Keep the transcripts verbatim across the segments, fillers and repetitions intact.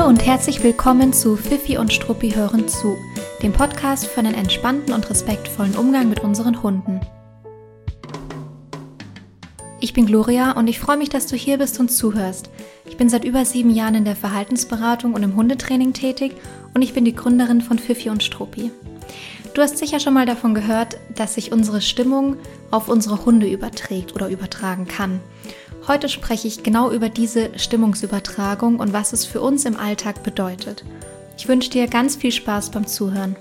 und herzlich willkommen zu Fifi und Struppi hören zu, dem Podcast für einen entspannten und respektvollen Umgang mit unseren Hunden. Ich bin Gloria und ich freue mich, dass du hier bist und zuhörst. Ich bin seit über sieben Jahren in der Verhaltensberatung und im Hundetraining tätig und ich bin die Gründerin von Fifi und Struppi. Du hast sicher schon mal davon gehört, dass sich unsere Stimmung auf unsere Hunde überträgt oder übertragen kann. Heute spreche ich genau über diese Stimmungsübertragung und was es für uns im Alltag bedeutet. Ich wünsche dir ganz viel Spaß beim Zuhören.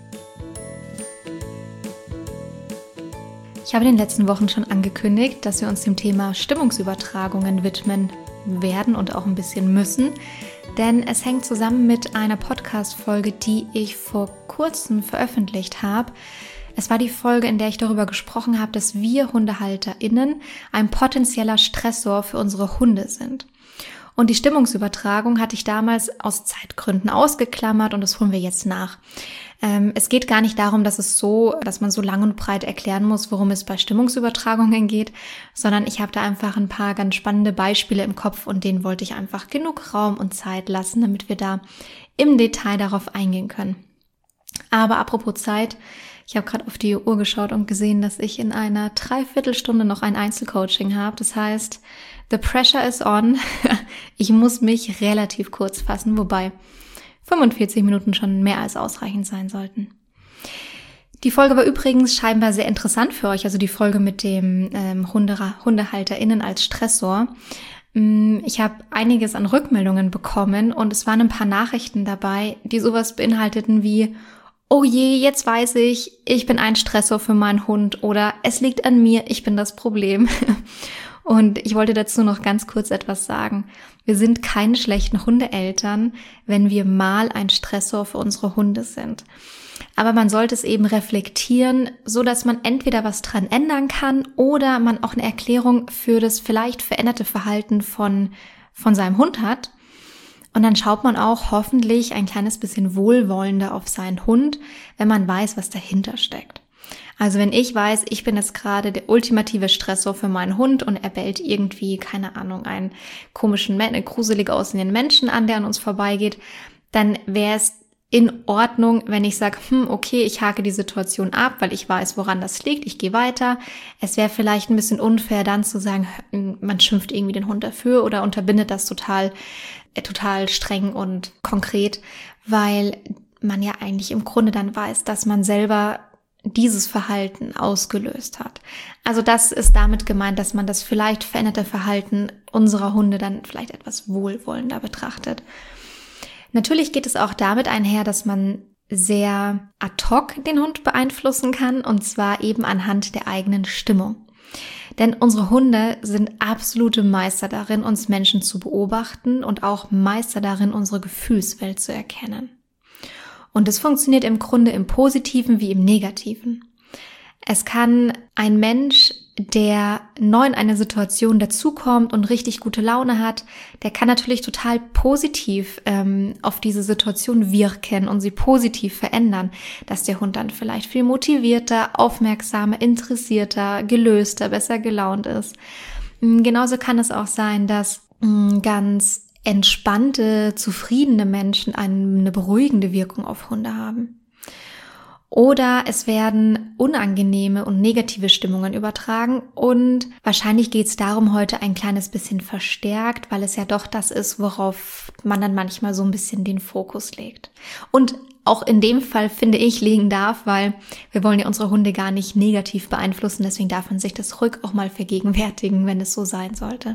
Ich habe in den letzten Wochen schon angekündigt, dass wir uns dem Thema Stimmungsübertragungen widmen werden und auch ein bisschen müssen, denn es hängt zusammen mit einer Podcast-Folge, die ich vor kurzem veröffentlicht habe. Es war die Folge, in der ich darüber gesprochen habe, dass wir HundehalterInnen ein potenzieller Stressor für unsere Hunde sind. Und die Stimmungsübertragung hatte ich damals aus Zeitgründen ausgeklammert und das holen wir jetzt nach. Ähm, es geht gar nicht darum, dass es so, dass man so lang und breit erklären muss, worum es bei Stimmungsübertragungen geht, sondern ich habe da einfach ein paar ganz spannende Beispiele im Kopf und denen wollte ich einfach genug Raum und Zeit lassen, damit wir da im Detail darauf eingehen können. Aber apropos Zeit, ich habe gerade auf die Uhr geschaut und gesehen, dass ich in einer Dreiviertelstunde noch ein Einzelcoaching habe. Das heißt, the pressure is on. Ich muss mich relativ kurz fassen, wobei fünfundvierzig Minuten schon mehr als ausreichend sein sollten. Die Folge war übrigens scheinbar sehr interessant für euch, also die Folge mit dem ähm, Hunde, HundehalterInnen als Stressor. Ich habe einiges an Rückmeldungen bekommen und es waren ein paar Nachrichten dabei, die sowas beinhalteten wie: Oh je, jetzt weiß ich, ich bin ein Stressor für meinen Hund oder es liegt an mir, ich bin das Problem. Und ich wollte dazu noch ganz kurz etwas sagen. Wir sind keine schlechten Hundeeltern, wenn wir mal ein Stressor für unsere Hunde sind. Aber man sollte es eben reflektieren, so dass man entweder was dran ändern kann oder man auch eine Erklärung für das vielleicht veränderte Verhalten von, von seinem Hund hat. Und dann schaut man auch hoffentlich ein kleines bisschen wohlwollender auf seinen Hund, wenn man weiß, was dahinter steckt. Also wenn ich weiß, ich bin jetzt gerade der ultimative Stressor für meinen Hund und er bellt irgendwie, keine Ahnung, einen komischen, gruselig aussehenden Menschen an, der an uns vorbeigeht, dann wäre es in Ordnung, wenn ich sage, hm, okay, ich hake die Situation ab, weil ich weiß, woran das liegt, ich gehe weiter. Es wäre vielleicht ein bisschen unfair, dann zu sagen, man schimpft irgendwie den Hund dafür oder unterbindet das total, äh, total streng und konkret, weil man ja eigentlich im Grunde dann weiß, dass man selber dieses Verhalten ausgelöst hat. Also das ist damit gemeint, dass man das vielleicht veränderte Verhalten unserer Hunde dann vielleicht etwas wohlwollender betrachtet. Natürlich geht es auch damit einher, dass man sehr ad hoc den Hund beeinflussen kann und zwar eben anhand der eigenen Stimmung. Denn unsere Hunde sind absolute Meister darin, uns Menschen zu beobachten und auch Meister darin, unsere Gefühlswelt zu erkennen. Und es funktioniert im Grunde im Positiven wie im Negativen. Es kann ein Mensch, der neu in eine Situation dazukommt und richtig gute Laune hat, der kann natürlich total positiv ähm, auf diese Situation wirken und sie positiv verändern, dass der Hund dann vielleicht viel motivierter, aufmerksamer, interessierter, gelöster, besser gelaunt ist. Genauso kann es auch sein, dass mh, ganz entspannte, zufriedene Menschen eine beruhigende Wirkung auf Hunde haben. Oder es werden unangenehme und negative Stimmungen übertragen und wahrscheinlich geht es darum heute ein kleines bisschen verstärkt, weil es ja doch das ist, worauf man dann manchmal so ein bisschen den Fokus legt. Und auch in dem Fall, finde ich, legen darf, weil wir wollen ja unsere Hunde gar nicht negativ beeinflussen, deswegen darf man sich das ruhig auch mal vergegenwärtigen, wenn es so sein sollte.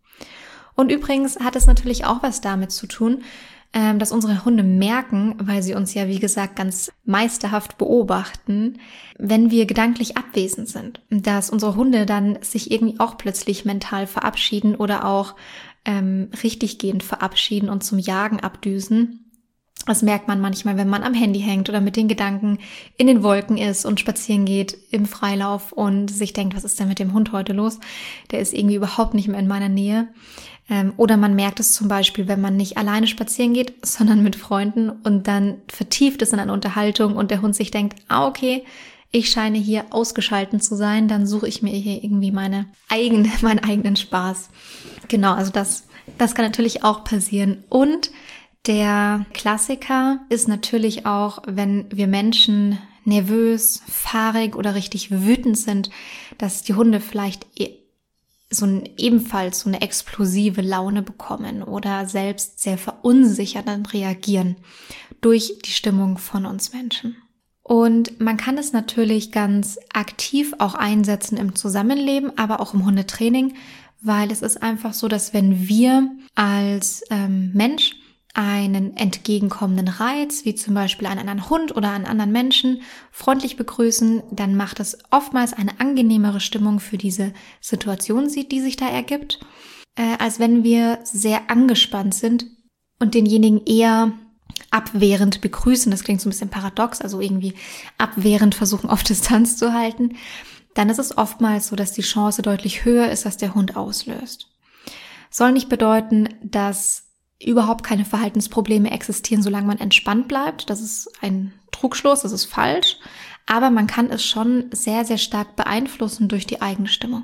Und übrigens hat es natürlich auch was damit zu tun, dass unsere Hunde merken, weil sie uns ja wie gesagt ganz meisterhaft beobachten, wenn wir gedanklich abwesend sind, dass unsere Hunde dann sich irgendwie auch plötzlich mental verabschieden oder auch ähm, richtiggehend verabschieden und zum Jagen abdüsen. Das merkt man manchmal, wenn man am Handy hängt oder mit den Gedanken in den Wolken ist und spazieren geht im Freilauf und sich denkt, was ist denn mit dem Hund heute los? Der ist irgendwie überhaupt nicht mehr in meiner Nähe. Ähm, oder man merkt es zum Beispiel, wenn man nicht alleine spazieren geht, sondern mit Freunden und dann vertieft es in eine Unterhaltung und der Hund sich denkt, ah okay, ich scheine hier ausgeschalten zu sein, dann suche ich mir hier irgendwie meine eigene, meinen eigenen Spaß. Genau, also das, das kann natürlich auch passieren. Und Der Klassiker ist natürlich auch, wenn wir Menschen nervös, fahrig oder richtig wütend sind, dass die Hunde vielleicht so ein, ebenfalls so eine explosive Laune bekommen oder selbst sehr verunsichert dann reagieren durch die Stimmung von uns Menschen. Und man kann es natürlich ganz aktiv auch einsetzen im Zusammenleben, aber auch im Hundetraining, weil es ist einfach so, dass wenn wir als ähm, Mensch einen entgegenkommenden Reiz, wie zum Beispiel einen anderen Hund oder einen anderen Menschen, freundlich begrüßen, dann macht es oftmals eine angenehmere Stimmung für diese Situation, die sich da ergibt, äh, als wenn wir sehr angespannt sind und denjenigen eher abwehrend begrüßen. Das klingt so ein bisschen paradox, also irgendwie abwehrend versuchen, auf Distanz zu halten. Dann ist es oftmals so, dass die Chance deutlich höher ist, dass der Hund auslöst. Soll nicht bedeuten, dass überhaupt keine Verhaltensprobleme existieren, solange man entspannt bleibt. Das ist ein Trugschluss, das ist falsch. Aber man kann es schon sehr, sehr stark beeinflussen durch die eigene Stimmung.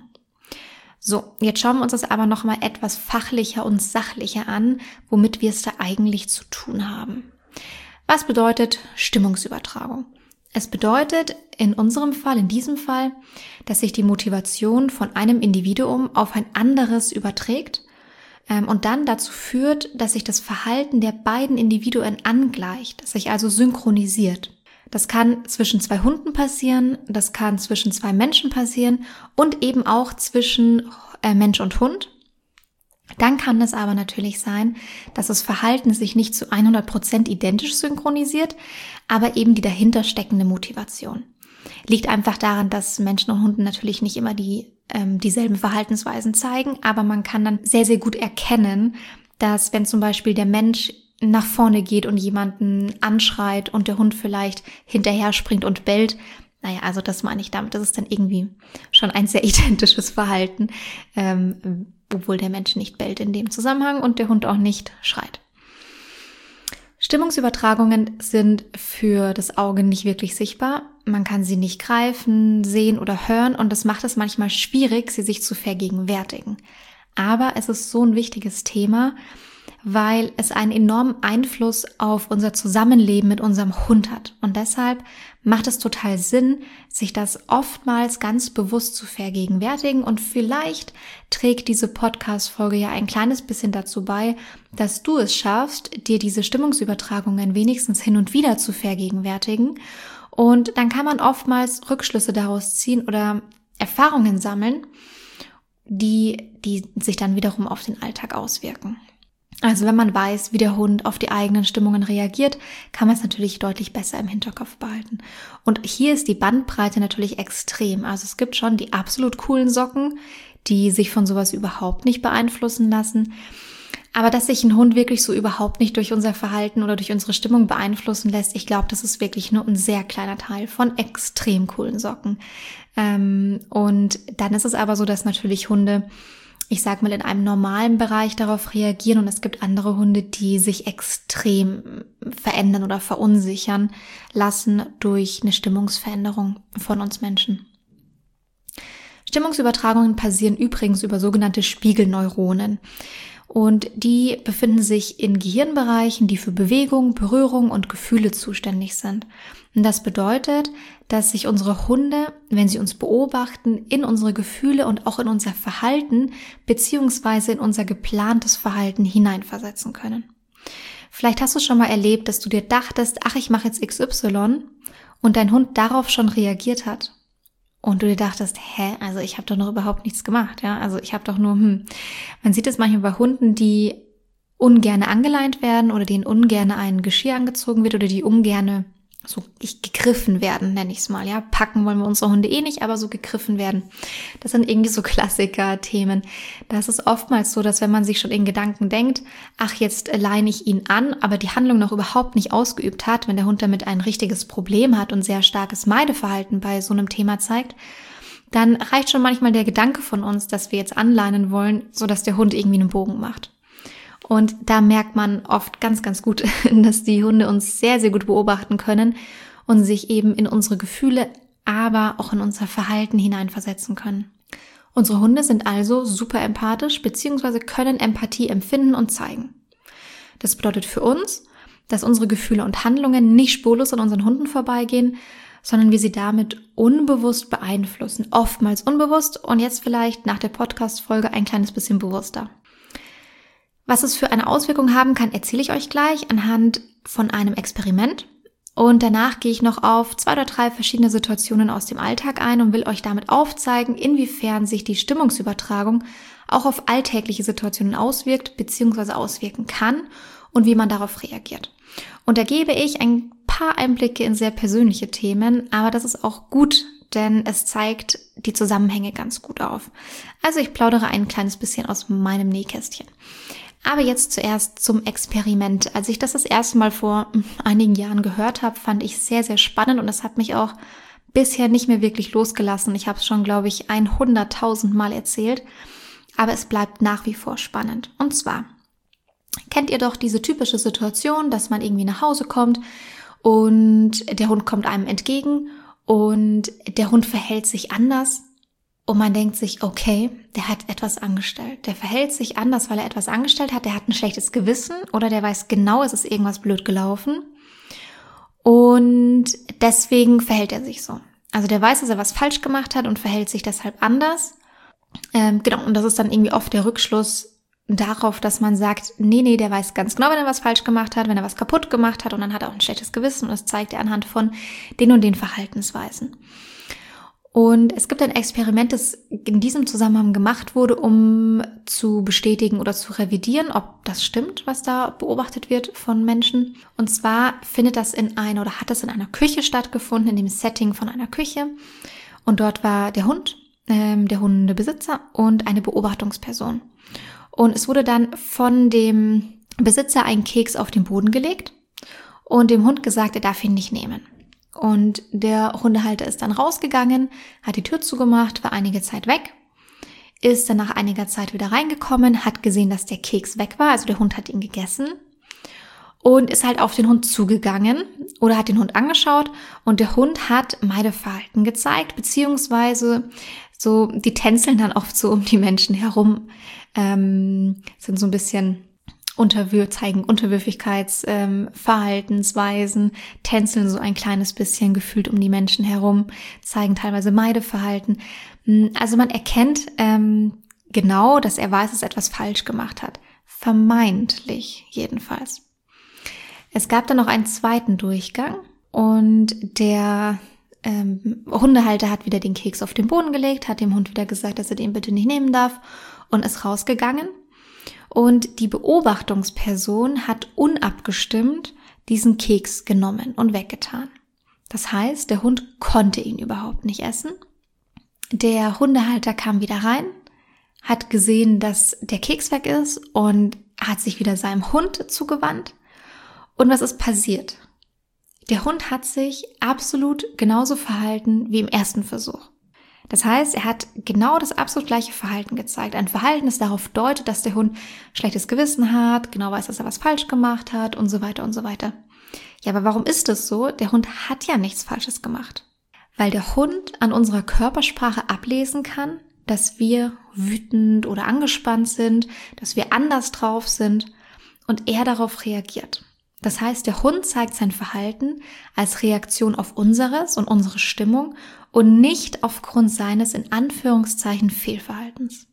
So, jetzt schauen wir uns das aber nochmal etwas fachlicher und sachlicher an, womit wir es da eigentlich zu tun haben. Was bedeutet Stimmungsübertragung? Es bedeutet in unserem Fall, in diesem Fall, dass sich die Motivation von einem Individuum auf ein anderes überträgt und dann dazu führt, dass sich das Verhalten der beiden Individuen angleicht, sich also synchronisiert. Das kann zwischen zwei Hunden passieren, das kann zwischen zwei Menschen passieren und eben auch zwischen äh, Mensch und Hund. Dann kann es aber natürlich sein, dass das Verhalten sich nicht zu hundert Prozent identisch synchronisiert, aber eben die dahinter steckende Motivation. Liegt einfach daran, dass Menschen und Hunden natürlich nicht immer die ähm, dieselben Verhaltensweisen zeigen, aber man kann dann sehr, sehr gut erkennen, dass wenn zum Beispiel der Mensch nach vorne geht und jemanden anschreit und der Hund vielleicht hinterher springt und bellt, naja, also das meine ich damit, das ist dann irgendwie schon ein sehr identisches Verhalten, ähm, obwohl der Mensch nicht bellt in dem Zusammenhang und der Hund auch nicht schreit. Stimmungsübertragungen sind für das Auge nicht wirklich sichtbar. Man kann sie nicht greifen, sehen oder hören und das macht es manchmal schwierig, sie sich zu vergegenwärtigen. Aber es ist so ein wichtiges Thema, weil es einen enormen Einfluss auf unser Zusammenleben mit unserem Hund hat. Und deshalb macht es total Sinn, sich das oftmals ganz bewusst zu vergegenwärtigen. Und vielleicht trägt diese Podcast-Folge ja ein kleines bisschen dazu bei, dass du es schaffst, dir diese Stimmungsübertragungen wenigstens hin und wieder zu vergegenwärtigen. Und dann kann man oftmals Rückschlüsse daraus ziehen oder Erfahrungen sammeln, die, die sich dann wiederum auf den Alltag auswirken. Also wenn man weiß, wie der Hund auf die eigenen Stimmungen reagiert, kann man es natürlich deutlich besser im Hinterkopf behalten. Und hier ist die Bandbreite natürlich extrem. Also es gibt schon die absolut coolen Socken, die sich von sowas überhaupt nicht beeinflussen lassen. Aber dass sich ein Hund wirklich so überhaupt nicht durch unser Verhalten oder durch unsere Stimmung beeinflussen lässt, ich glaube, das ist wirklich nur ein sehr kleiner Teil von extrem coolen Socken. Und dann ist es aber so, dass natürlich Hunde, ich sag mal, in einem normalen Bereich darauf reagieren und es gibt andere Hunde, die sich extrem verändern oder verunsichern lassen durch eine Stimmungsveränderung von uns Menschen. Stimmungsübertragungen passieren übrigens über sogenannte Spiegelneuronen und die befinden sich in Gehirnbereichen, die für Bewegung, Berührung und Gefühle zuständig sind. Und das bedeutet, dass sich unsere Hunde, wenn sie uns beobachten, in unsere Gefühle und auch in unser Verhalten beziehungsweise in unser geplantes Verhalten hineinversetzen können. Vielleicht hast du schon mal erlebt, dass du dir dachtest, ach, ich mache jetzt X Y und dein Hund darauf schon reagiert hat. Und du dir dachtest, hä, also ich habe doch noch überhaupt nichts gemacht, ja, also ich habe doch nur, hm. Man sieht es manchmal bei Hunden, die ungerne angeleint werden oder denen ungerne ein Geschirr angezogen wird oder die ungerne so ich gegriffen werden, nenne ich es mal, ja. Packen wollen wir unsere Hunde eh nicht, aber so gegriffen werden. Das sind irgendwie so Klassiker-Themen. Das ist oftmals so, dass wenn man sich schon in Gedanken denkt, ach, jetzt leine ich ihn an, aber die Handlung noch überhaupt nicht ausgeübt hat, wenn der Hund damit ein richtiges Problem hat und sehr starkes Meideverhalten bei so einem Thema zeigt, dann reicht schon manchmal der Gedanke von uns, dass wir jetzt anleinen wollen, sodass der Hund irgendwie einen Bogen macht. Und da merkt man oft ganz, ganz gut, dass die Hunde uns sehr, sehr gut beobachten können und sich eben in unsere Gefühle, aber auch in unser Verhalten hineinversetzen können. Unsere Hunde sind also super empathisch bzw. können Empathie empfinden und zeigen. Das bedeutet für uns, dass unsere Gefühle und Handlungen nicht spurlos an unseren Hunden vorbeigehen, sondern wir sie damit unbewusst beeinflussen. Oftmals unbewusst und jetzt vielleicht nach der Podcast-Folge ein kleines bisschen bewusster. Was es für eine Auswirkung haben kann, erzähle ich euch gleich anhand von einem Experiment. Und danach gehe ich noch auf zwei oder drei verschiedene Situationen aus dem Alltag ein und will euch damit aufzeigen, inwiefern sich die Stimmungsübertragung auch auf alltägliche Situationen auswirkt bzw. auswirken kann und wie man darauf reagiert. Und da gebe ich ein paar Einblicke in sehr persönliche Themen, aber das ist auch gut, denn es zeigt die Zusammenhänge ganz gut auf. Also ich plaudere ein kleines bisschen aus meinem Nähkästchen. Aber jetzt zuerst zum Experiment. Als ich das das erste Mal vor einigen Jahren gehört habe, fand ich sehr, sehr spannend und es hat mich auch bisher nicht mehr wirklich losgelassen. Ich habe es schon, glaube ich, hunderttausend Mal erzählt, aber es bleibt nach wie vor spannend. Und zwar kennt ihr doch diese typische Situation, dass man irgendwie nach Hause kommt und der Hund kommt einem entgegen und der Hund verhält sich anders. Und man denkt sich, okay, der hat etwas angestellt. Der verhält sich anders, weil er etwas angestellt hat. Der hat ein schlechtes Gewissen oder der weiß genau, es ist irgendwas blöd gelaufen. Und deswegen verhält er sich so. Also der weiß, dass er was falsch gemacht hat und verhält sich deshalb anders. Ähm, genau, und das ist dann irgendwie oft der Rückschluss darauf, dass man sagt, nee, nee, der weiß ganz genau, wenn er was falsch gemacht hat, wenn er was kaputt gemacht hat und dann hat er auch ein schlechtes Gewissen und das zeigt er anhand von den und den Verhaltensweisen. Und es gibt ein Experiment, das in diesem Zusammenhang gemacht wurde, um zu bestätigen oder zu revidieren, ob das stimmt, was da beobachtet wird von Menschen. Und zwar findet das in einer oder hat das in einer Küche stattgefunden, in dem Setting von einer Küche. Und dort war der Hund, ähm, der Hundebesitzer und eine Beobachtungsperson. Und es wurde dann von dem Besitzer ein Keks auf den Boden gelegt und dem Hund gesagt, er darf ihn nicht nehmen. Und der Hundehalter ist dann rausgegangen, hat die Tür zugemacht, war einige Zeit weg, ist dann nach einiger Zeit wieder reingekommen, hat gesehen, dass der Keks weg war, also der Hund hat ihn gegessen und ist halt auf den Hund zugegangen oder hat den Hund angeschaut und der Hund hat Meideverhalten gezeigt, beziehungsweise so, die tänzeln dann oft so um die Menschen herum, ähm, sind so ein bisschen Unterwür zeigen Unterwürfigkeitsverhaltensweisen, ähm, tänzeln so ein kleines bisschen gefühlt um die Menschen herum, zeigen teilweise Meideverhalten. Also man erkennt ähm, genau, dass er weiß, dass er etwas falsch gemacht hat. Vermeintlich jedenfalls. Es gab dann noch einen zweiten Durchgang und der ähm, Hundehalter hat wieder den Keks auf den Boden gelegt, hat dem Hund wieder gesagt, dass er den bitte nicht nehmen darf und ist rausgegangen. Und die Beobachtungsperson hat unabgestimmt diesen Keks genommen und weggetan. Das heißt, der Hund konnte ihn überhaupt nicht essen. Der Hundehalter kam wieder rein, hat gesehen, dass der Keks weg ist und hat sich wieder seinem Hund zugewandt. Und was ist passiert? Der Hund hat sich absolut genauso verhalten wie im ersten Versuch. Das heißt, er hat genau das absolut gleiche Verhalten gezeigt. Ein Verhalten, das darauf deutet, dass der Hund schlechtes Gewissen hat, genau weiß, dass er was falsch gemacht hat und so weiter und so weiter. Ja, aber warum ist das so? Der Hund hat ja nichts Falsches gemacht. Weil der Hund an unserer Körpersprache ablesen kann, dass wir wütend oder angespannt sind, dass wir anders drauf sind und er darauf reagiert. Das heißt, der Hund zeigt sein Verhalten als Reaktion auf unseres und unsere Stimmung und nicht aufgrund seines in Anführungszeichen Fehlverhaltens.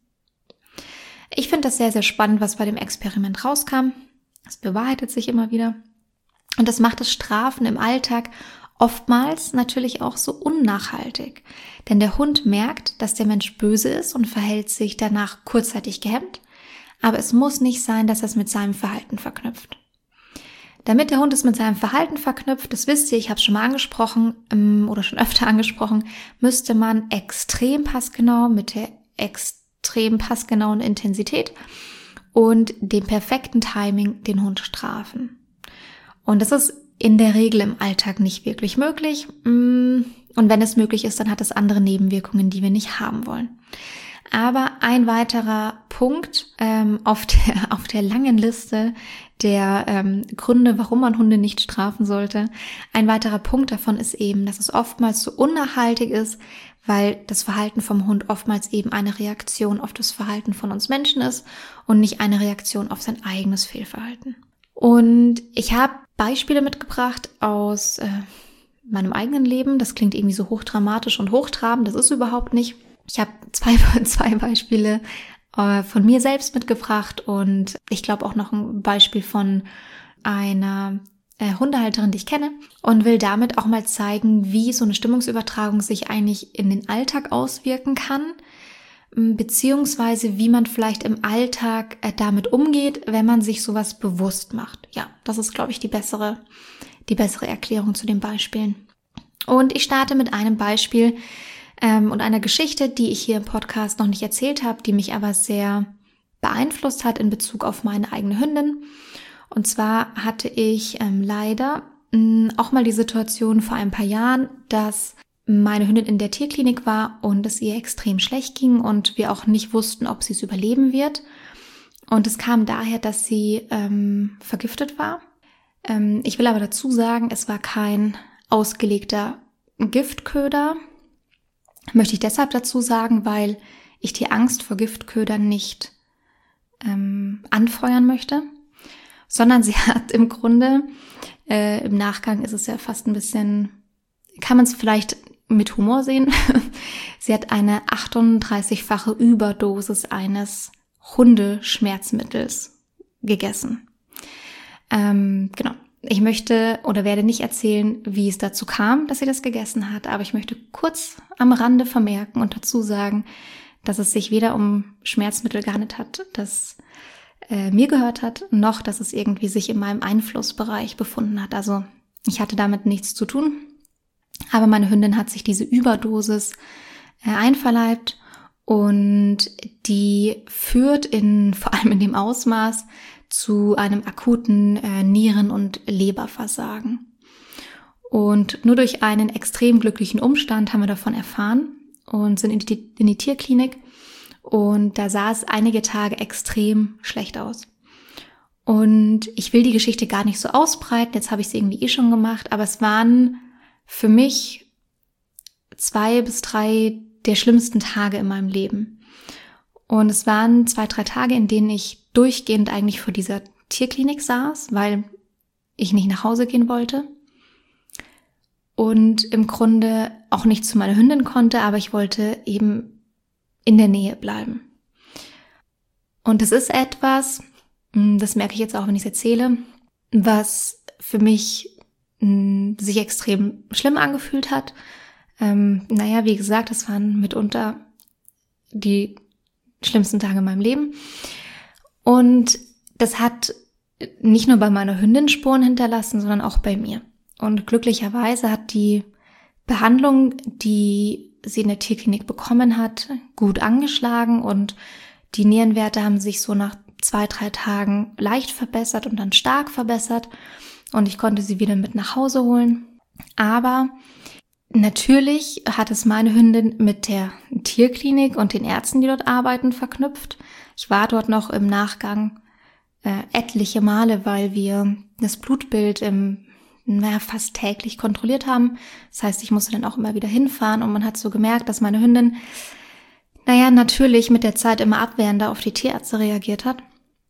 Ich finde das sehr, sehr spannend, was bei dem Experiment rauskam. Es bewahrheitet sich immer wieder. Und das macht das Strafen im Alltag oftmals natürlich auch so unnachhaltig. Denn der Hund merkt, dass der Mensch böse ist und verhält sich danach kurzzeitig gehemmt. Aber es muss nicht sein, dass er es mit seinem Verhalten verknüpft. Damit der Hund es mit seinem Verhalten verknüpft, das wisst ihr, ich habe es schon mal angesprochen ähm, oder schon öfter angesprochen, müsste man extrem passgenau mit der extrem passgenauen Intensität und dem perfekten Timing den Hund strafen. Und das ist in der Regel im Alltag nicht wirklich möglich. Und wenn es möglich ist, dann hat es andere Nebenwirkungen, die wir nicht haben wollen. Aber ein weiterer Punkt ähm, auf der auf der langen Liste der ähm, Gründe, warum man Hunde nicht strafen sollte, ein weiterer Punkt davon ist eben, dass es oftmals so unnachhaltig ist, weil das Verhalten vom Hund oftmals eben eine Reaktion auf das Verhalten von uns Menschen ist und nicht eine Reaktion auf sein eigenes Fehlverhalten. Und ich habe Beispiele mitgebracht aus äh, meinem eigenen Leben. Das klingt irgendwie so hochdramatisch und hochtrabend, das ist überhaupt nicht. Ich habe zwei, zwei Beispiele äh, von mir selbst mitgebracht und ich glaube auch noch ein Beispiel von einer äh, Hundehalterin, die ich kenne, und will damit auch mal zeigen, wie so eine Stimmungsübertragung sich eigentlich in den Alltag auswirken kann, beziehungsweise wie man vielleicht im Alltag äh, damit umgeht, wenn man sich sowas bewusst macht. Ja, das ist, glaube ich, die bessere, die bessere Erklärung zu den Beispielen. Und ich starte mit einem Beispiel ähm, und einer Geschichte, die ich hier im Podcast noch nicht erzählt habe, die mich aber sehr beeinflusst hat in Bezug auf meine eigene Hündin. Und zwar hatte ich ähm, leider mh, auch mal die Situation vor ein paar Jahren, dass meine Hündin in der Tierklinik war und es ihr extrem schlecht ging und wir auch nicht wussten, ob sie es überleben wird. Und es kam daher, dass sie ähm, vergiftet war. Ähm, ich will aber dazu sagen, es war kein ausgelegter Giftköder. Möchte ich deshalb dazu sagen, weil ich die Angst vor Giftködern nicht ähm, anfeuern möchte, sondern sie hat im Grunde, äh, im Nachgang ist es ja fast ein bisschen, kann man es vielleicht mit Humor sehen. Sie hat eine achtunddreißigfache Überdosis eines Hundeschmerzmittels gegessen. Ähm, genau. Ich möchte oder werde nicht erzählen, wie es dazu kam, dass sie das gegessen hat, aber ich möchte kurz am Rande vermerken und dazu sagen, dass es sich weder um Schmerzmittel gehandelt hat, das äh, mir gehört hat, noch dass es irgendwie sich in meinem Einflussbereich befunden hat. Also ich hatte damit nichts zu tun. Aber meine Hündin hat sich diese Überdosis äh, einverleibt und die führt in, vor allem in dem Ausmaß, zu einem akuten äh, Nieren- und Leberversagen. Und nur durch einen extrem glücklichen Umstand haben wir davon erfahren und sind in die, in die Tierklinik und da sah es einige Tage extrem schlecht aus. Und ich will die Geschichte gar nicht so ausbreiten, jetzt habe ich sie irgendwie eh schon gemacht, aber es waren für mich zwei bis drei der schlimmsten Tage in meinem Leben. Und es waren zwei, drei Tage, in denen ich durchgehend eigentlich vor dieser Tierklinik saß, weil ich nicht nach Hause gehen wollte. Und im Grunde auch nicht zu meiner Hündin konnte, aber ich wollte eben in der Nähe bleiben. Und es ist etwas, das merke ich jetzt auch, wenn ich es erzähle, was für mich sich extrem schlimm angefühlt hat. Ähm, naja, wie gesagt, das waren mitunter die schlimmsten Tage in meinem Leben. Und das hat nicht nur bei meiner Hündin Spuren hinterlassen, sondern auch bei mir. Und glücklicherweise hat die Behandlung, die sie in der Tierklinik bekommen hat, gut angeschlagen und die Nierenwerte haben sich so nach zwei, drei Tagen leicht verbessert und dann stark verbessert. Und ich konnte sie wieder mit nach Hause holen. Aber natürlich hat es meine Hündin mit der Tierklinik und den Ärzten, die dort arbeiten, verknüpft. Ich war dort noch im Nachgang äh, etliche Male, weil wir das Blutbild im, naja, fast täglich kontrolliert haben. Das heißt, ich musste dann auch immer wieder hinfahren und man hat so gemerkt, dass meine Hündin, naja, natürlich mit der Zeit immer abwehrender auf die Tierärzte reagiert hat.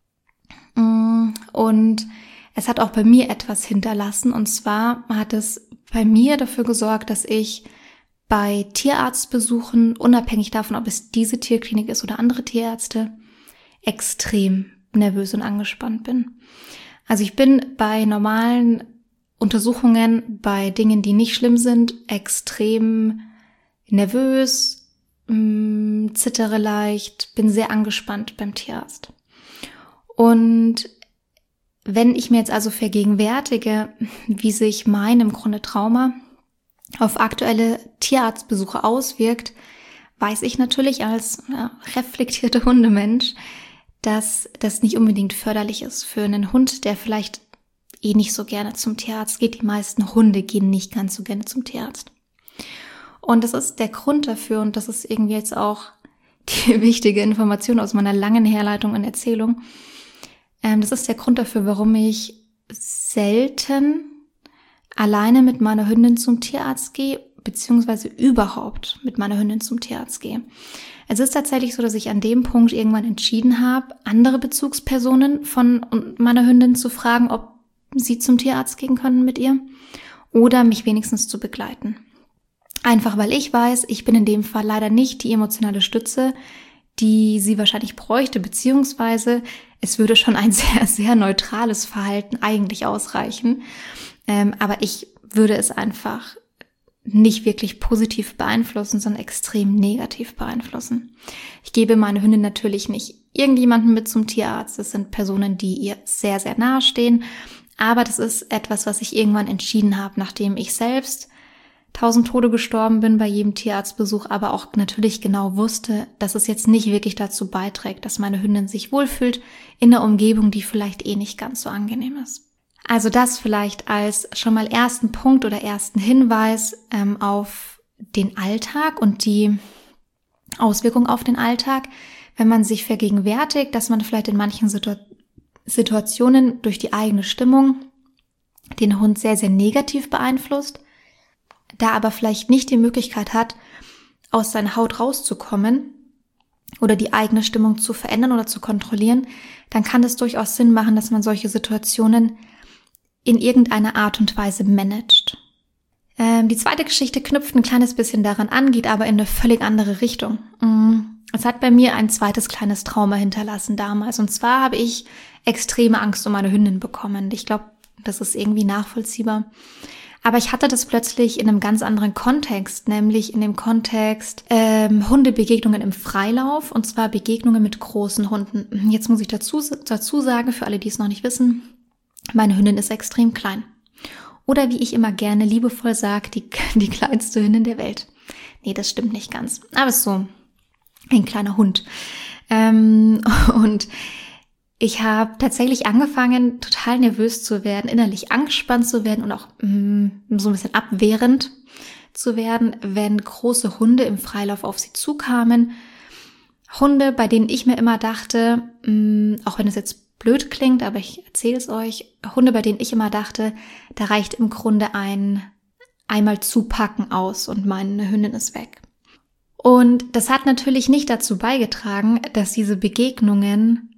Und es hat auch bei mir etwas hinterlassen, und zwar hat es bei mir dafür gesorgt, dass ich bei Tierarztbesuchen, unabhängig davon, ob es diese Tierklinik ist oder andere Tierärzte, extrem nervös und angespannt bin. Also ich bin bei normalen Untersuchungen, bei Dingen, die nicht schlimm sind, extrem nervös, mh, zittere leicht, bin sehr angespannt beim Tierarzt. Und wenn ich mir jetzt also vergegenwärtige, wie sich mein im Grunde Trauma auf aktuelle Tierarztbesuche auswirkt, weiß ich natürlich als ja, reflektierter Hundemensch, dass das nicht unbedingt förderlich ist für einen Hund, der vielleicht eh nicht so gerne zum Tierarzt geht. Die meisten Hunde gehen nicht ganz so gerne zum Tierarzt. Und das ist der Grund dafür, und das ist irgendwie jetzt auch die wichtige Information aus meiner langen Herleitung und Erzählung. Ähm, das ist der Grund dafür, warum ich selten alleine mit meiner Hündin zum Tierarzt gehe, beziehungsweise überhaupt mit meiner Hündin zum Tierarzt gehe. Es ist tatsächlich so, dass ich an dem Punkt irgendwann entschieden habe, andere Bezugspersonen von meiner Hündin zu fragen, ob sie zum Tierarzt gehen können mit ihr oder mich wenigstens zu begleiten. Einfach weil ich weiß, ich bin in dem Fall leider nicht die emotionale Stütze, die sie wahrscheinlich bräuchte, beziehungsweise es würde schon ein sehr, sehr neutrales Verhalten eigentlich ausreichen. Ähm, aber ich würde es einfach nicht wirklich positiv beeinflussen, sondern extrem negativ beeinflussen. Ich gebe meine Hündin natürlich nicht irgendjemanden mit zum Tierarzt. Das sind Personen, die ihr sehr, sehr nahe stehen. Aber das ist etwas, was ich irgendwann entschieden habe, nachdem ich selbst tausend Tode gestorben bin bei jedem Tierarztbesuch, aber auch natürlich genau wusste, dass es jetzt nicht wirklich dazu beiträgt, dass meine Hündin sich wohlfühlt in einer Umgebung, die vielleicht eh nicht ganz so angenehm ist. Also das vielleicht als schon mal ersten Punkt oder ersten Hinweis ähm, auf den Alltag und die Auswirkungen auf den Alltag, wenn man sich vergegenwärtigt, dass man vielleicht in manchen Situ- Situationen durch die eigene Stimmung den Hund sehr, sehr negativ beeinflusst, da aber vielleicht nicht die Möglichkeit hat, aus seiner Haut rauszukommen oder die eigene Stimmung zu verändern oder zu kontrollieren, dann kann es durchaus Sinn machen, dass man solche Situationen in irgendeiner Art und Weise managt. Ähm, die zweite Geschichte knüpft ein kleines bisschen daran an, geht aber in eine völlig andere Richtung. Es hat bei mir ein zweites kleines Trauma hinterlassen damals. Und zwar habe ich extreme Angst um meine Hündin bekommen. Ich glaube, das ist irgendwie nachvollziehbar. Aber ich hatte das plötzlich in einem ganz anderen Kontext, nämlich in dem Kontext ähm, Hundebegegnungen im Freilauf, und zwar Begegnungen mit großen Hunden. Jetzt muss ich dazu, dazu sagen, für alle, die es noch nicht wissen, meine Hündin ist extrem klein. Oder wie ich immer gerne liebevoll sage, die, die kleinste Hündin der Welt. Nee, das stimmt nicht ganz. Aber es ist so ein kleiner Hund. Ähm, und ich habe tatsächlich angefangen, total nervös zu werden, innerlich angespannt zu werden und auch mh, so ein bisschen abwehrend zu werden, wenn große Hunde im Freilauf auf sie zukamen. Hunde, bei denen ich mir immer dachte, mh, auch wenn es jetzt blöd klingt, aber ich erzähle es euch, Hunde, bei denen ich immer dachte, da reicht im Grunde ein einmal zupacken aus und meine Hündin ist weg. Und das hat natürlich nicht dazu beigetragen, dass diese Begegnungen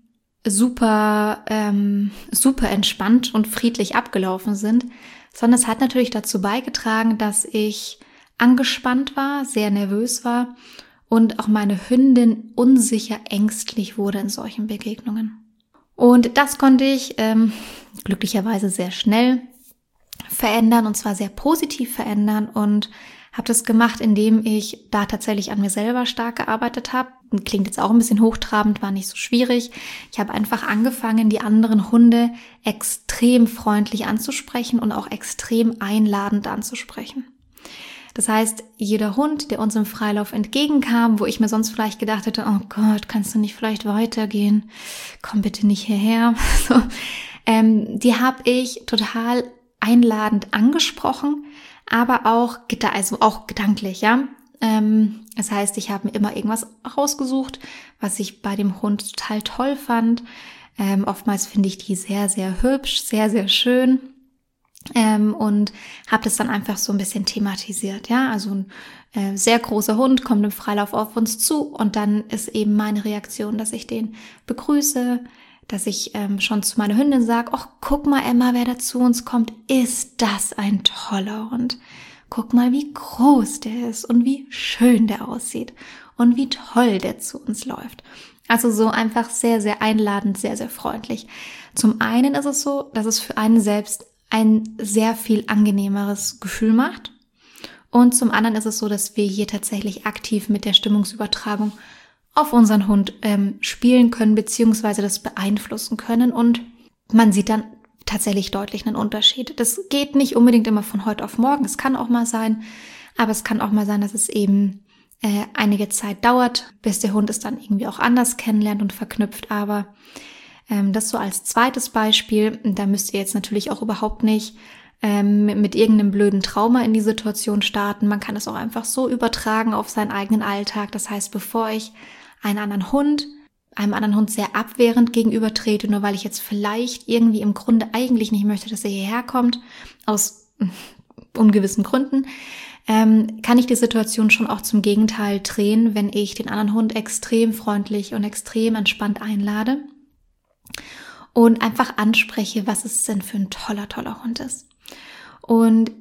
super, ähm, super entspannt und friedlich abgelaufen sind, sondern es hat natürlich dazu beigetragen, dass ich angespannt war, sehr nervös war und auch meine Hündin unsicher, ängstlich wurde in solchen Begegnungen. Und das konnte ich ähm, glücklicherweise sehr schnell verändern und zwar sehr positiv verändern und habe das gemacht, indem ich da tatsächlich an mir selber stark gearbeitet habe. Klingt jetzt auch ein bisschen hochtrabend, war nicht so schwierig. Ich habe einfach angefangen, die anderen Hunde extrem freundlich anzusprechen und auch extrem einladend anzusprechen. Das heißt, jeder Hund, der uns im Freilauf entgegenkam, wo ich mir sonst vielleicht gedacht hätte, oh Gott, kannst du nicht vielleicht weitergehen? Komm bitte nicht hierher. So, ähm, die habe ich total einladend angesprochen, aber auch, also auch gedanklich, ja. Ähm, das heißt, ich habe mir immer irgendwas rausgesucht, was ich bei dem Hund total toll fand. Ähm, oftmals finde ich die sehr, sehr hübsch, sehr, sehr schön. Ähm, und habe das dann einfach so ein bisschen thematisiert, ja, also ein äh, sehr großer Hund kommt im Freilauf auf uns zu und dann ist eben meine Reaktion, dass ich den begrüße, dass ich ähm, schon zu meiner Hündin sage, ach, guck mal Emma, wer da zu uns kommt, ist das ein toller Hund, guck mal, wie groß der ist und wie schön der aussieht und wie toll der zu uns läuft. Also so einfach sehr, sehr einladend, sehr, sehr freundlich. Zum einen ist es so, dass es für einen selbst ein sehr viel angenehmeres Gefühl macht. Und zum anderen ist es so, dass wir hier tatsächlich aktiv mit der Stimmungsübertragung auf unseren Hund ähm, spielen können, beziehungsweise das beeinflussen können. Und man sieht dann tatsächlich deutlich einen Unterschied. Das geht nicht unbedingt immer von heute auf morgen. Es kann auch mal sein, aber es kann auch mal sein, dass es eben äh, einige Zeit dauert, bis der Hund es dann irgendwie auch anders kennenlernt und verknüpft. Aber das so als zweites Beispiel, da müsst ihr jetzt natürlich auch überhaupt nicht ähm, mit, mit irgendeinem blöden Trauma in die Situation starten. Man kann es auch einfach so übertragen auf seinen eigenen Alltag. Das heißt, bevor ich einen anderen Hund, einem anderen Hund sehr abwehrend gegenübertrete, nur weil ich jetzt vielleicht irgendwie im Grunde eigentlich nicht möchte, dass er hierher kommt, aus ungewissen Gründen, ähm, kann ich die Situation schon auch zum Gegenteil drehen, wenn ich den anderen Hund extrem freundlich und extrem entspannt einlade und einfach anspreche, was es denn für ein toller, toller Hund ist. Und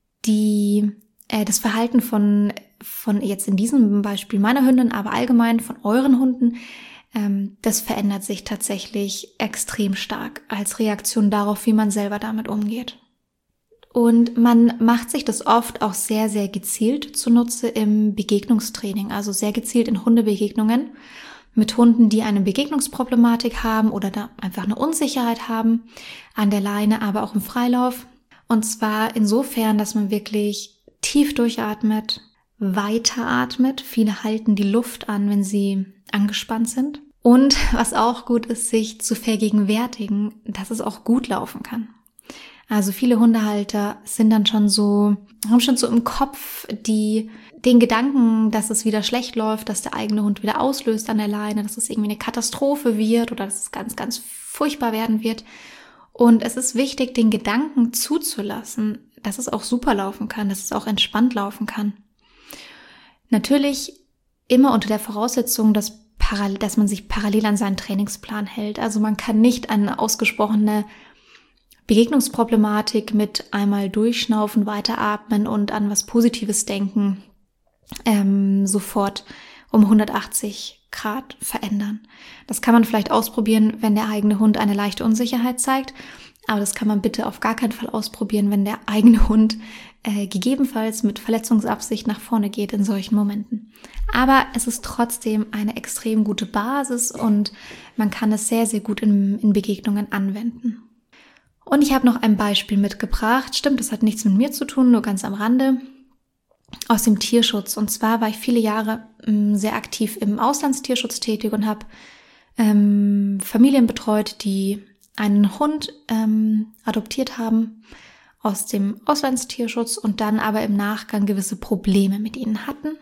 die, äh, das Verhalten von, von jetzt in diesem Beispiel meiner Hündin, aber allgemein von euren Hunden, ähm, das verändert sich tatsächlich extrem stark als Reaktion darauf, wie man selber damit umgeht. Und man macht sich das oft auch sehr, sehr gezielt zunutze im Begegnungstraining, also sehr gezielt in Hundebegegnungen mit Hunden, die eine Begegnungsproblematik haben oder da einfach eine Unsicherheit haben, an der Leine, aber auch im Freilauf. Und zwar insofern, dass man wirklich tief durchatmet, weiteratmet. Viele halten die Luft an, wenn sie angespannt sind. Und was auch gut ist, sich zu vergegenwärtigen, dass es auch gut laufen kann. Also viele Hundehalter sind dann schon so, haben schon so im Kopf die, den Gedanken, dass es wieder schlecht läuft, dass der eigene Hund wieder auslöst an der Leine, dass es irgendwie eine Katastrophe wird oder dass es ganz, ganz furchtbar werden wird. Und es ist wichtig, den Gedanken zuzulassen, dass es auch super laufen kann, dass es auch entspannt laufen kann. Natürlich immer unter der Voraussetzung, dass, parallel, dass man sich parallel an seinen Trainingsplan hält. Also man kann nicht eine ausgesprochene Begegnungsproblematik mit einmal durchschnaufen, weiteratmen und an was Positives denken, ähm, sofort um hundertachtzig Grad verändern. Das kann man vielleicht ausprobieren, wenn der eigene Hund eine leichte Unsicherheit zeigt, aber das kann man bitte auf gar keinen Fall ausprobieren, wenn der eigene Hund äh, gegebenenfalls mit Verletzungsabsicht nach vorne geht in solchen Momenten. Aber es ist trotzdem eine extrem gute Basis und man kann es sehr, sehr gut in, in Begegnungen anwenden. Und ich habe noch ein Beispiel mitgebracht. Stimmt, das hat nichts mit mir zu tun, nur ganz am Rande. Aus dem Tierschutz. Und zwar war ich viele Jahre ähm, sehr aktiv im Auslandstierschutz tätig und habe ähm, Familien betreut, die einen Hund ähm, adoptiert haben aus dem Auslandstierschutz und dann aber im Nachgang gewisse Probleme mit ihnen hatten.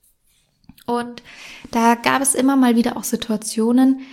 Und da gab es immer mal wieder auch Situationen,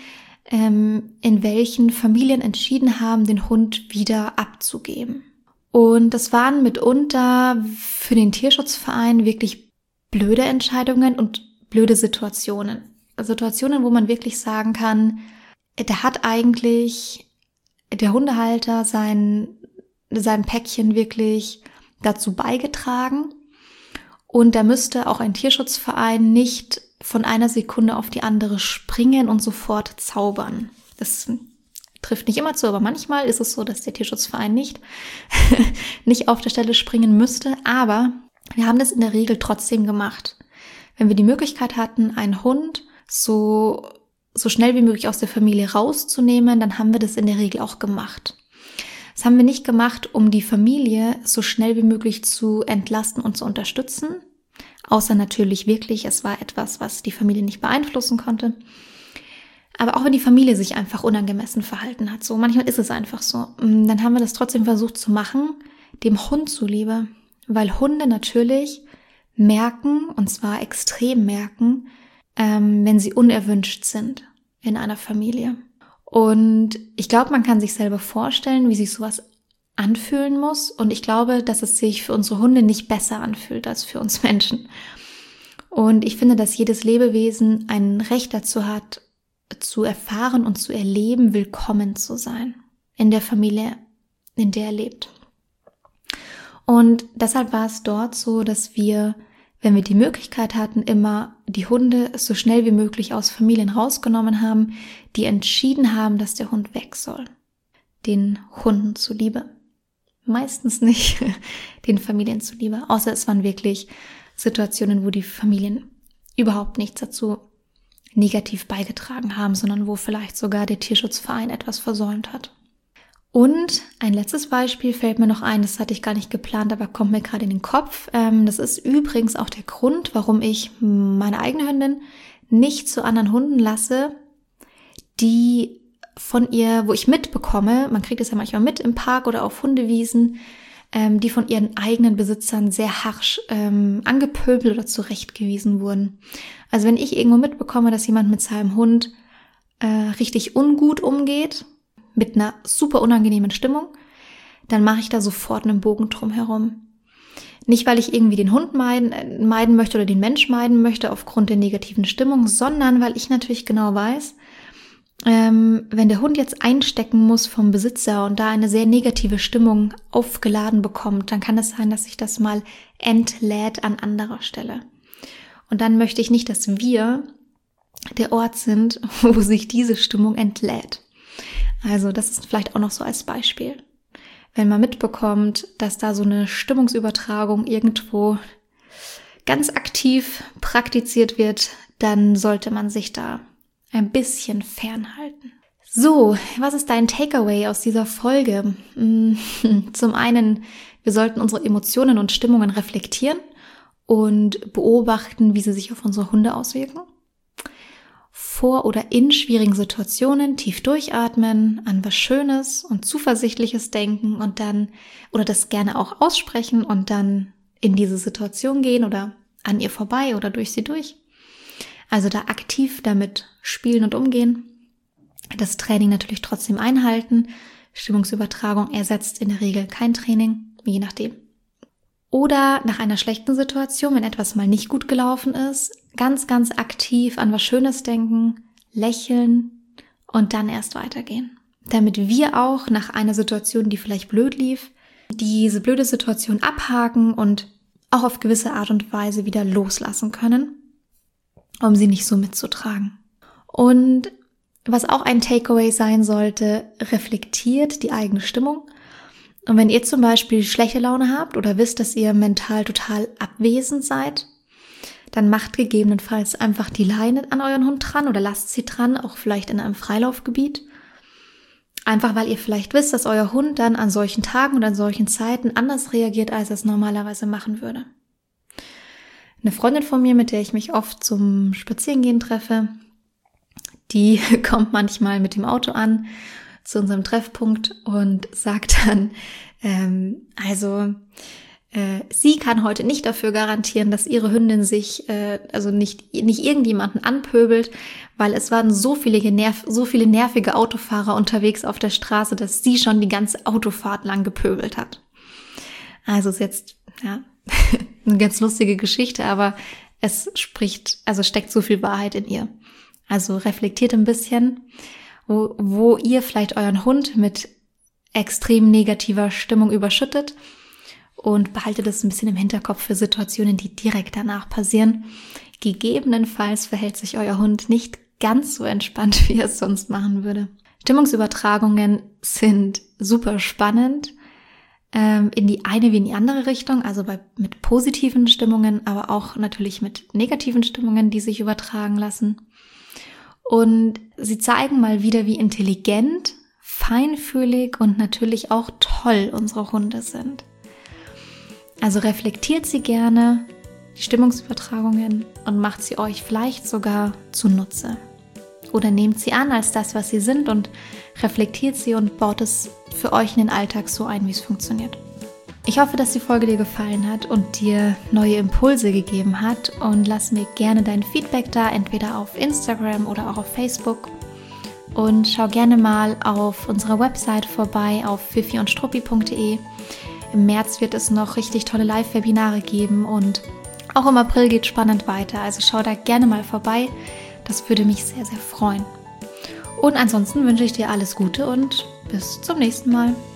in welchen Familien entschieden haben, den Hund wieder abzugeben. Und das waren mitunter für den Tierschutzverein wirklich blöde Entscheidungen und blöde Situationen. Situationen, wo man wirklich sagen kann, da hat eigentlich der Hundehalter sein, sein Päckchen wirklich dazu beigetragen. Und da müsste auch ein Tierschutzverein nicht von einer Sekunde auf die andere springen und sofort zaubern. Das trifft nicht immer zu, aber manchmal ist es so, dass der Tierschutzverein nicht, nicht auf der Stelle springen müsste. Aber wir haben das in der Regel trotzdem gemacht. Wenn wir die Möglichkeit hatten, einen Hund so, so schnell wie möglich aus der Familie rauszunehmen, dann haben wir das in der Regel auch gemacht. Das haben wir nicht gemacht, um die Familie so schnell wie möglich zu entlasten und zu unterstützen. Außer natürlich wirklich, es war etwas, was die Familie nicht beeinflussen konnte. Aber auch wenn die Familie sich einfach unangemessen verhalten hat, so manchmal ist es einfach so, dann haben wir das trotzdem versucht zu machen, dem Hund zuliebe. Weil Hunde natürlich merken, und zwar extrem merken, ähm, wenn sie unerwünscht sind in einer Familie. Und ich glaube, man kann sich selber vorstellen, wie sich sowas anfühlen muss. Und ich glaube, dass es sich für unsere Hunde nicht besser anfühlt als für uns Menschen. Und ich finde, dass jedes Lebewesen ein Recht dazu hat, zu erfahren und zu erleben, willkommen zu sein in der Familie, in der er lebt. Und deshalb war es dort so, dass wir, wenn wir die Möglichkeit hatten, immer die Hunde so schnell wie möglich aus Familien rausgenommen haben, die entschieden haben, dass der Hund weg soll. Den Hunden zuliebe. Meistens nicht den Familien zuliebe, außer es waren wirklich Situationen, wo die Familien überhaupt nichts dazu negativ beigetragen haben, sondern wo vielleicht sogar der Tierschutzverein etwas versäumt hat. Und ein letztes Beispiel fällt mir noch ein, das hatte ich gar nicht geplant, aber kommt mir gerade in den Kopf. Das ist übrigens auch der Grund, warum ich meine eigene Hündin nicht zu anderen Hunden lasse, die von ihr, wo ich mitbekomme, man kriegt es ja manchmal mit im Park oder auf Hundewiesen, ähm, die von ihren eigenen Besitzern sehr harsch ähm, angepöbelt oder zurechtgewiesen wurden. Also wenn ich irgendwo mitbekomme, dass jemand mit seinem Hund äh, richtig ungut umgeht, mit einer super unangenehmen Stimmung, dann mache ich da sofort einen Bogen drum herum. Nicht, weil ich irgendwie den Hund meiden, meiden möchte oder den Mensch meiden möchte aufgrund der negativen Stimmung, sondern weil ich natürlich genau weiß, ähm, wenn der Hund jetzt einstecken muss vom Besitzer und da eine sehr negative Stimmung aufgeladen bekommt, dann kann es sein, dass sich das mal entlädt an anderer Stelle. Und dann möchte ich nicht, dass wir der Ort sind, wo sich diese Stimmung entlädt. Also das ist vielleicht auch noch so als Beispiel. Wenn man mitbekommt, dass da so eine Stimmungsübertragung irgendwo ganz aktiv praktiziert wird, dann sollte man sich da ein bisschen fernhalten. So, was ist dein Takeaway aus dieser Folge? Zum einen, wir sollten unsere Emotionen und Stimmungen reflektieren und beobachten, wie sie sich auf unsere Hunde auswirken. Vor oder in schwierigen Situationen tief durchatmen, an was Schönes und Zuversichtliches denken und dann, oder das gerne auch aussprechen und dann in diese Situation gehen oder an ihr vorbei oder durch sie durch. Also da aktiv damit spielen und umgehen. Das Training natürlich trotzdem einhalten. Stimmungsübertragung ersetzt in der Regel kein Training, je nachdem. Oder nach einer schlechten Situation, wenn etwas mal nicht gut gelaufen ist, ganz, ganz aktiv an was Schönes denken, lächeln und dann erst weitergehen. Damit wir auch nach einer Situation, die vielleicht blöd lief, diese blöde Situation abhaken und auch auf gewisse Art und Weise wieder loslassen können, um sie nicht so mitzutragen. Und was auch ein Takeaway sein sollte, reflektiert die eigene Stimmung. Und wenn ihr zum Beispiel schlechte Laune habt oder wisst, dass ihr mental total abwesend seid, dann macht gegebenenfalls einfach die Leine an euren Hund dran oder lasst sie dran, auch vielleicht in einem Freilaufgebiet. Einfach weil ihr vielleicht wisst, dass euer Hund dann an solchen Tagen und an solchen Zeiten anders reagiert, als er es normalerweise machen würde. Eine Freundin von mir, mit der ich mich oft zum Spazierengehen treffe, die kommt manchmal mit dem Auto an zu unserem Treffpunkt und sagt dann, ähm, also äh, sie kann heute nicht dafür garantieren, dass ihre Hündin sich, äh, also nicht nicht irgendjemanden anpöbelt, weil es waren so viele, nerv- so viele nervige Autofahrer unterwegs auf der Straße, dass sie schon die ganze Autofahrt lang gepöbelt hat. Also ist jetzt ja eine ganz lustige Geschichte, aber es spricht, also steckt so viel Wahrheit in ihr. Also reflektiert ein bisschen, wo, wo ihr vielleicht euren Hund mit extrem negativer Stimmung überschüttet und behaltet es ein bisschen im Hinterkopf für Situationen, die direkt danach passieren. Gegebenenfalls verhält sich euer Hund nicht ganz so entspannt, wie er es sonst machen würde. Stimmungsübertragungen sind super spannend, ähm, in die eine wie in die andere Richtung, also bei, mit positiven Stimmungen, aber auch natürlich mit negativen Stimmungen, die sich übertragen lassen. Und sie zeigen mal wieder, wie intelligent, feinfühlig und natürlich auch toll unsere Hunde sind. Also reflektiert sie gerne, die Stimmungsübertragungen, und macht sie euch vielleicht sogar zunutze. Oder nehmt sie an als das, was sie sind, und reflektiert sie und baut es für euch in den Alltag so ein, wie es funktioniert. Ich hoffe, dass die Folge dir gefallen hat und dir neue Impulse gegeben hat, und lass mir gerne dein Feedback da, entweder auf Instagram oder auch auf Facebook. Und schau gerne mal auf unserer Website vorbei auf fifi und struppi punkt de. Im März wird es noch richtig tolle Live-Webinare geben und auch im April geht spannend weiter. Also schau da gerne mal vorbei. Das würde mich sehr, sehr freuen. Und ansonsten wünsche ich dir alles Gute und bis zum nächsten Mal.